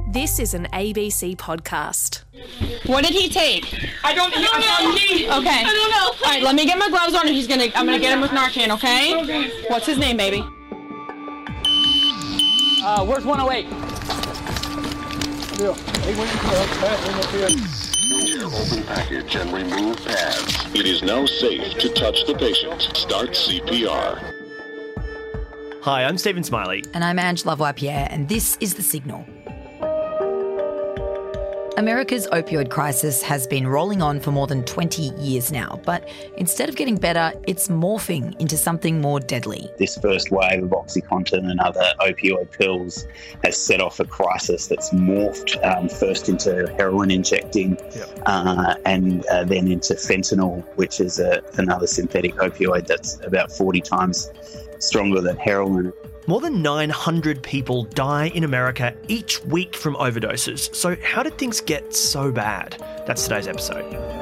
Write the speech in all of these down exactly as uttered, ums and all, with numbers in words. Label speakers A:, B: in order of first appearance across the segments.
A: This is an A B C podcast.
B: What did he take?
C: I don't, I don't know.
B: Okay.
C: I don't know.
B: All right, let me get my gloves on and he's gonna, I'm gonna get him with Narcan, okay?
C: Okay.
B: What's his name, baby? Uh, where's one oh eight?
D: Open package and remove pads. It is now safe to touch the patient. Start C P R.
E: Hi, I'm Stephen Smiley.
F: And I'm Ange Lavoie-Pierre, and this is The Signal. America's opioid crisis has been rolling on for more than twenty years now, but instead of getting better, it's morphing into something more deadly.
G: This first wave of OxyContin and other opioid pills has set off a crisis that's morphed um, first into heroin injecting yep. uh, and uh, then into fentanyl, which is a, another synthetic opioid that's about forty times stronger than heroin.
E: More than nine hundred people die in America each week from overdoses. So how did things get so bad? That's today's episode.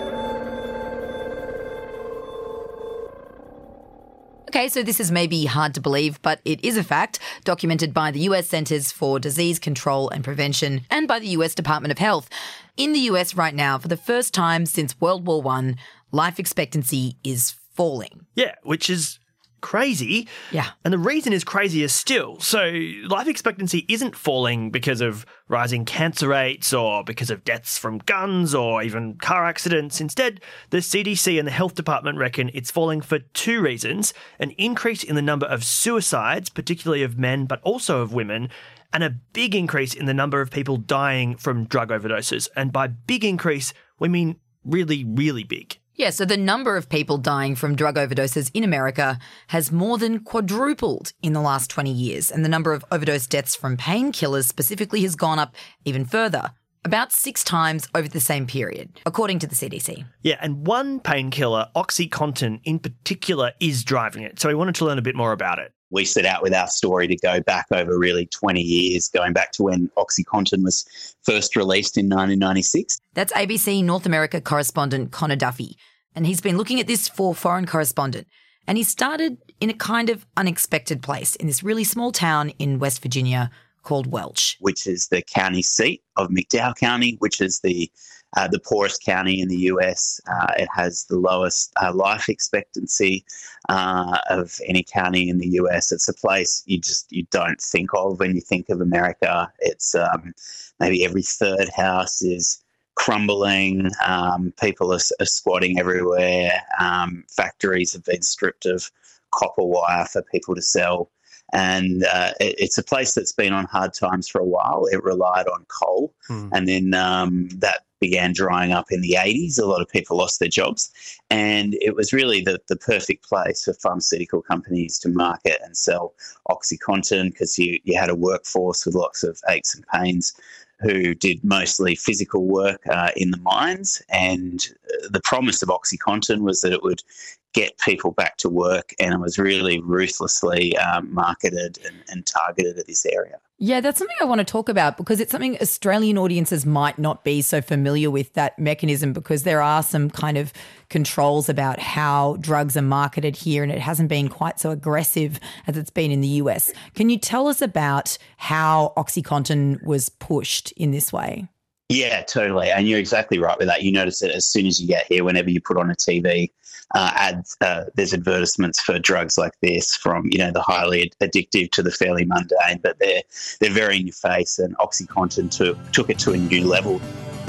F: Okay, so this is maybe hard to believe, but it is a fact documented by the U S Centers for Disease Control and Prevention and by the U S Department of Health. In the U S right now, for the first time since World War One, life expectancy is falling.
E: Yeah, which is crazy.
F: Yeah.
E: And the reason is crazier still. So life expectancy isn't falling because of rising cancer rates or because of deaths from guns or even car accidents. Instead, the C D C and the Health Department reckon it's falling for two reasons: an increase in the number of suicides, particularly of men, but also of women, and a big increase in the number of people dying from drug overdoses. And by big increase, we mean really, really big.
F: Yeah, so the number of people dying from drug overdoses in America has more than quadrupled in the last twenty years, and the number of overdose deaths from painkillers specifically has gone up even further, about six times over the same period, according to the C D C.
E: Yeah, and one painkiller, OxyContin in particular, is driving it. So we wanted to learn a bit more about it.
G: We set out with our story to go back over really twenty years, going back to when OxyContin was first released in nineteen ninety-six.
F: That's A B C North America correspondent Connor Duffy, and he's been looking at this for Foreign Correspondent. And he started in a kind of unexpected place in this really small town in West Virginia called Welch.
G: Which is the county seat of McDowell County, which is the Uh, the poorest county in the U S. Uh, it has the lowest uh, life expectancy uh, of any county in the U S. It's a place you just you don't think of when you think of America. It's um, maybe every third house is crumbling. Um, people are, are squatting everywhere. Um, factories have been stripped of copper wire for people to sell. And uh, it, it's a place that's been on hard times for a while. It relied on coal, mm. and then um, that began drying up in the eighties. A lot of people lost their jobs, and it was really the, the perfect place for pharmaceutical companies to market and sell OxyContin because you, you had a workforce with lots of aches and pains who did mostly physical work uh, in the mines. And the promise of OxyContin was that it would get people back to work, and it was really ruthlessly um, marketed and, and targeted at this area.
F: Yeah, that's something I want to talk about because it's something Australian audiences might not be so familiar with, that mechanism, because there are some kind of controls about how drugs are marketed here, and it hasn't been quite so aggressive as it's been in the U S. Can you tell us about how OxyContin was pushed in this way?
G: Yeah, totally. And you're exactly right with that. You notice it as soon as you get here, whenever you put on a T V uh, ads, uh, there's advertisements for drugs like this, from, you know, the highly addictive to the fairly mundane, but they're they're very in your face, and OxyContin took, took it to a new level.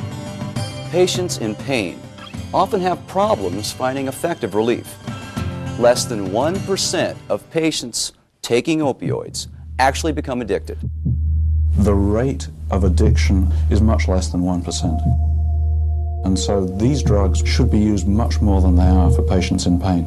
H: Patients in pain often have problems finding effective relief. Less than one percent of patients taking opioids actually become addicted.
I: The rate of addiction is much less than one percent. And so these drugs should be used much more than they are for patients in pain.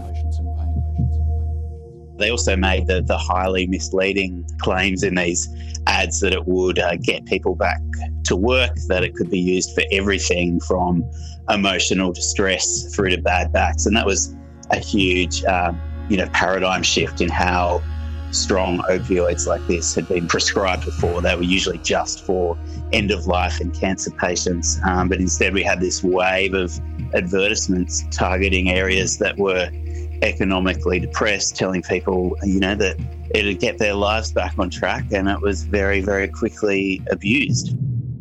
G: They also made the, the highly misleading claims in these ads that it would uh, get people back to work, that it could be used for everything from emotional distress through to bad backs. And that was a huge um, you know, paradigm shift in how strong opioids like this had been prescribed before. They were usually just for end-of-life and cancer patients, um, but instead we had this wave of advertisements targeting areas that were economically depressed, telling people, you know, that it'd get their lives back on track, and it was very, very quickly abused.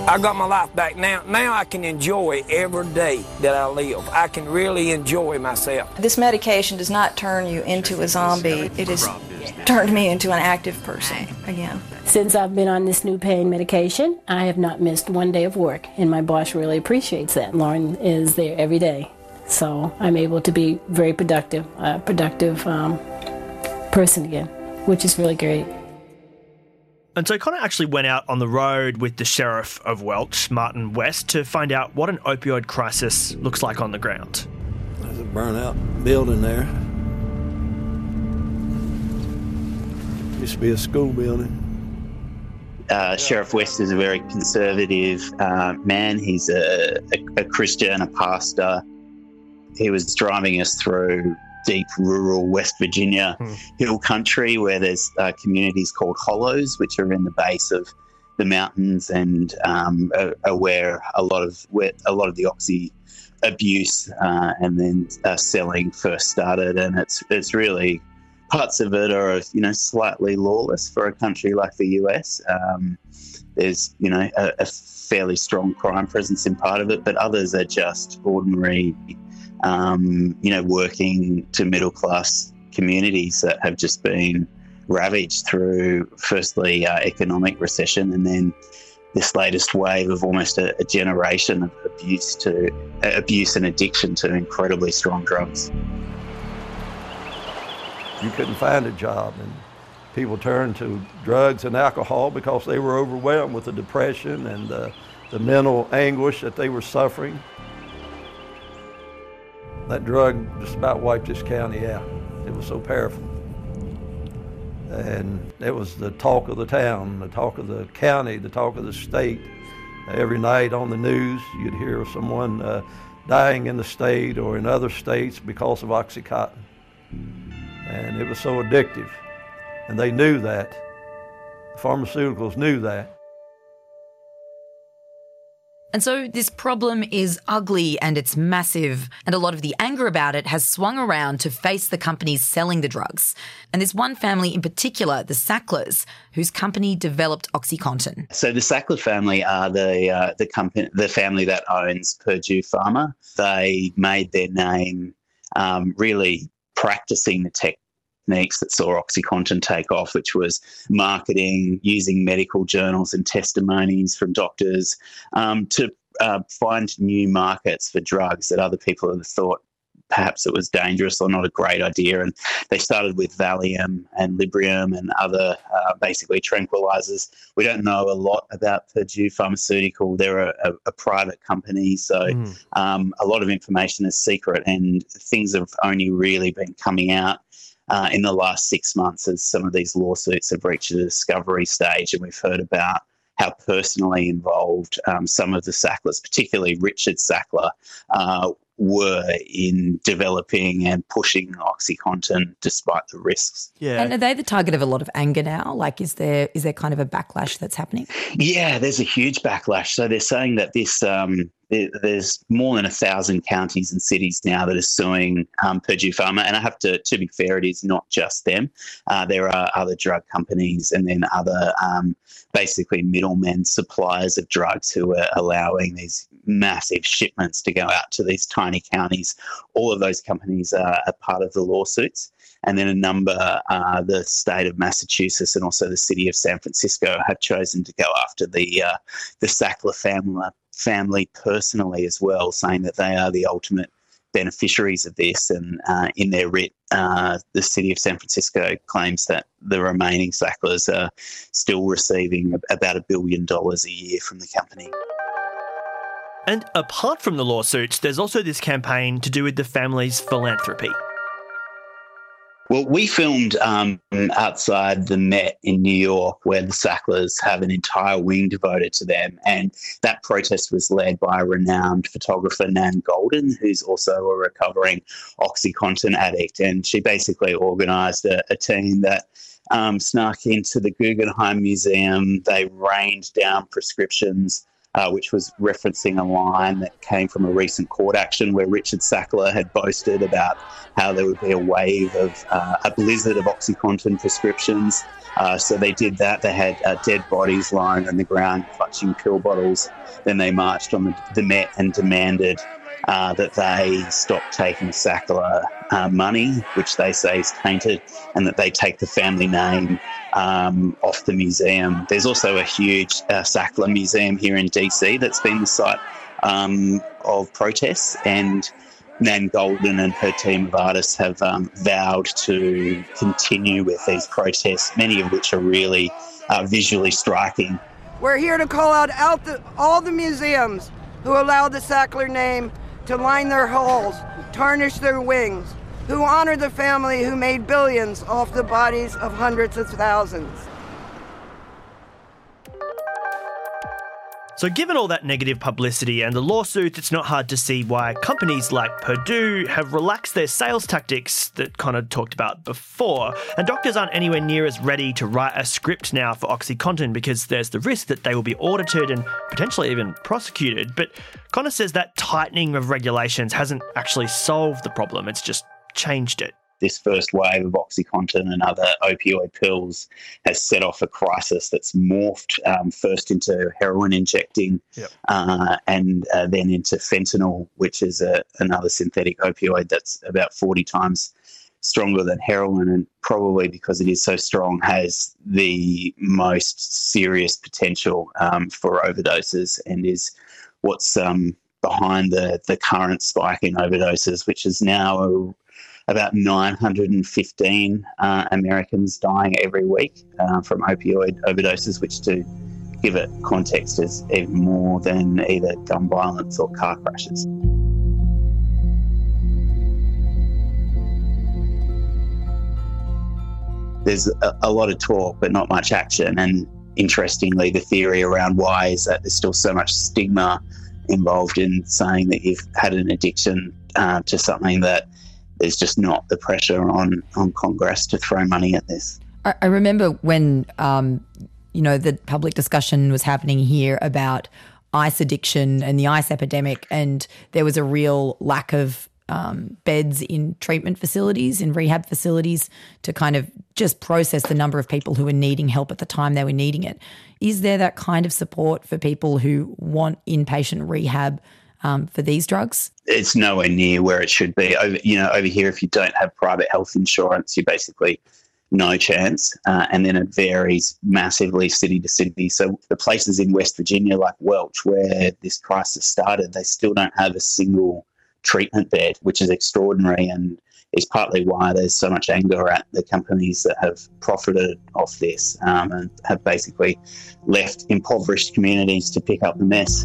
J: I got my life back now. Now I can enjoy every day that I live. I can really enjoy myself.
K: This medication does not turn you into a zombie. It has turned me into an active person again.
L: Since I've been on this new pain medication, I have not missed one day of work, and my boss really appreciates that. Lauren is there every day, so I'm able to be very productive, a productive um, person again, which is really great.
E: And so Connor actually went out on the road with the Sheriff of Welch, Martin West, to find out what an opioid crisis looks like on the ground.
M: There's a burnt-out building there. Used to be a school building.
G: Uh, Sheriff West is a very conservative uh, man. He's a, a, a Christian, a pastor. He was driving us through deep rural West Virginia hmm. hill country where there's uh, communities called hollows, which are in the base of the mountains and um, are, are where a lot of where a lot of the oxy abuse uh, and then uh, selling first started. And it's it's really parts of it are, you know, slightly lawless for a country like the U S. Um, there's, you know, a, a fairly strong crime presence in part of it, but others are just ordinary, um, you know, working to middle class communities that have just been ravaged through, firstly, uh, economic recession, and then this latest wave of almost a, a generation of abuse to uh, abuse and addiction to incredibly strong drugs.
M: You couldn't find a job, and people turned to drugs and alcohol because they were overwhelmed with the depression and the, the mental anguish that they were suffering. That drug just about wiped this county out. It was so powerful. And it was the talk of the town, the talk of the county, the talk of the state. Every night on the news, you'd hear of someone uh, dying in the state or in other states because of OxyContin. And it was so addictive. And they knew that. The pharmaceuticals knew that.
F: And so this problem is ugly and it's massive, and a lot of the anger about it has swung around to face the companies selling the drugs. And there's one family in particular, the Sacklers, whose company developed OxyContin.
G: So the Sackler family are the uh, the company, the family that owns Purdue Pharma. They made their name um, really practicing the techniques that saw OxyContin take off, which was marketing, using medical journals and testimonies from doctors um, to uh, find new markets for drugs that other people had thought perhaps it was dangerous or not a great idea. And they started with Valium and Librium and other uh, basically tranquilizers. We don't know a lot about Purdue Pharmaceutical. They're a, a, a private company, so mm. um, a lot of information is secret, and things have only really been coming out uh, in the last six months as some of these lawsuits have reached a discovery stage, and we've heard about how personally involved um, some of the Sacklers, particularly Richard Sackler, uh, were in developing and pushing OxyContin despite the risks.
F: Yeah. And are they the target of a lot of anger now? Like, is there is there kind of a backlash that's happening?
G: Yeah, there's a huge backlash. So they're saying that this um, there, there's more than a thousand counties and cities now that are suing um, Purdue Pharma. And I have to, to be fair, it is not just them. Uh, there are other drug companies and then other um, basically middlemen, suppliers of drugs who are allowing these massive shipments to go out to these tiny counties. All of those companies are a part of the lawsuits. And then a number, uh, the state of Massachusetts and also the city of San Francisco have chosen to go after the uh, the Sackler family, family personally as well, saying that they are the ultimate beneficiaries of this. And uh, in their writ, uh, the city of San Francisco claims that the remaining Sacklers are still receiving about a billion dollars a year from the company.
E: And apart from the lawsuits, there's also this campaign to do with the family's philanthropy.
G: Well, we filmed um, outside the Met in New York, where the Sacklers have an entire wing devoted to them. And that protest was led by a renowned photographer, Nan Golden, who's also a recovering OxyContin addict. And she basically organised a, a team that um, snuck into the Guggenheim Museum. They rained down prescriptions uh, which was referencing a line that came from a recent court action where Richard Sackler had boasted about how there would be a wave of uh, a blizzard of OxyContin prescriptions. Uh, so they did that. They had uh, dead bodies lying on the ground, clutching pill bottles. Then they marched on the, the Met and demanded uh, that they stop taking Sackler uh, money, which they say is tainted, and that they take the family name um, off the museum. There's also a huge uh, Sackler museum here in D C that's been the site um, of protests, and Nan Goldin and her team of artists have um, vowed to continue with these protests, many of which are really uh, visually striking.
N: We're here to call out, out the, all the museums who allow the Sackler name to line their halls, tarnish their wings, who honor the family who made billions off the bodies of hundreds of thousands.
E: So given all that negative publicity and the lawsuits, it's not hard to see why companies like Purdue have relaxed their sales tactics that Connor talked about before. And doctors aren't anywhere near as ready to write a script now for OxyContin because there's the risk that they will be audited and potentially even prosecuted. But Connor says that tightening of regulations hasn't actually solved the problem, it's just changed it.
G: This first wave of OxyContin and other opioid pills has set off a crisis that's morphed um, first into heroin injecting
E: yep.
G: uh, and uh, then into fentanyl, which is a, another synthetic opioid that's about forty times stronger than heroin, and probably because it is so strong has the most serious potential um, for overdoses, and is what's um, behind the, the current spike in overdoses, which is now a about nine hundred fifteen uh, Americans dying every week uh, from opioid overdoses, which, to give it context, is even more than either gun violence or car crashes. There's a, a lot of talk, but not much action. And interestingly, the theory around why is that there's still so much stigma involved in saying that you've had an addiction uh, to something, that there's just not the pressure on, on Congress to throw money at this.
F: I, I remember when, um, you know, the public discussion was happening here about ice addiction and the ice epidemic, and there was a real lack of um, beds in treatment facilities, in rehab facilities, to kind of just process the number of people who were needing help at the time they were needing it. Is there that kind of support for people who want inpatient rehab Um, for these drugs?
G: It's nowhere near where it should be. Over, you know, over here, if you don't have private health insurance, you're basically no chance. Uh, and then it varies massively city to city. So the places in West Virginia, like Welch, where this crisis started, they still don't have a single treatment bed, which is extraordinary, and is partly why there's so much anger at the companies that have profited off this um, and have basically left impoverished communities to pick up the mess.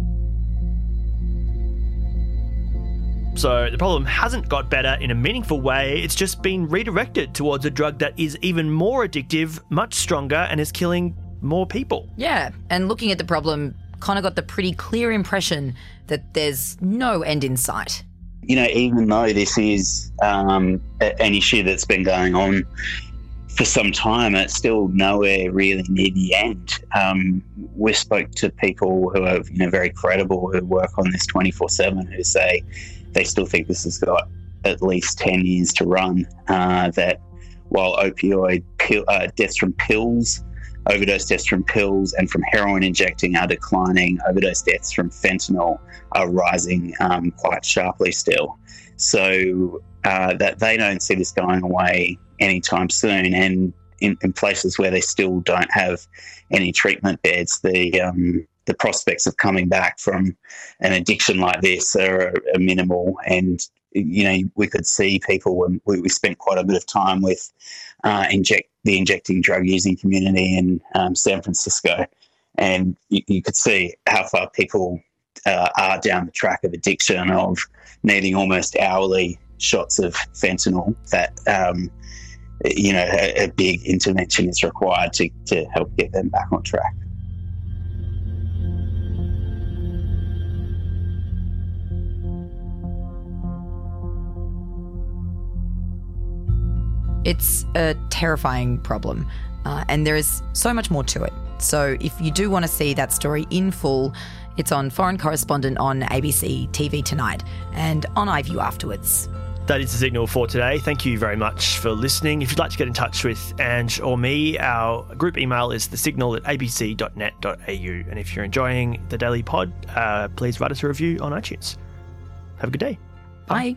E: So the problem hasn't got better in a meaningful way, it's just been redirected towards a drug that is even more addictive, much stronger, and is killing more people.
F: Yeah, and looking at the problem, Connor got the pretty clear impression that there's no end in sight.
G: You know, even though this is um, an issue that's been going on for some time, it's still nowhere really near the end. Um, we spoke to people who are, you know, very credible, who work on this twenty-four seven, who say they still think this has got at least ten years to run, uh, that while opioid pill, uh, deaths from pills, overdose deaths from pills and from heroin injecting are declining, overdose deaths from fentanyl are rising um, quite sharply still. So uh, that they don't see this going away anytime soon. And in, in places where they still don't have any treatment beds, the um, the prospects of coming back from an addiction like this are, are minimal. And, you know, we could see people, when we, we spent quite a bit of time with uh, inject the injecting drug using community in um, San Francisco, and you, you could see how far people uh, are down the track of addiction, of needing almost hourly shots of fentanyl, that, um, you know, a, a big intervention is required to, to help get them back on track.
F: It's a terrifying problem, uh, and there is so much more to it. So if you do want to see that story in full, it's on Foreign Correspondent on A B C T V tonight and on iView afterwards.
E: That is the Signal for today. Thank you very much for listening. If you'd like to get in touch with Ange or me, our group email is thesignal at a b c dot net dot a u. And if you're enjoying the Daily Pod, uh, please write us a review on iTunes. Have a good day.
F: Bye.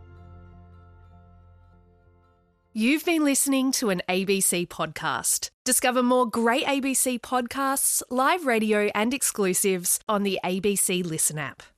A: You've been listening to an A B C podcast. Discover more great A B C podcasts, live radio and exclusives on the A B C Listen app.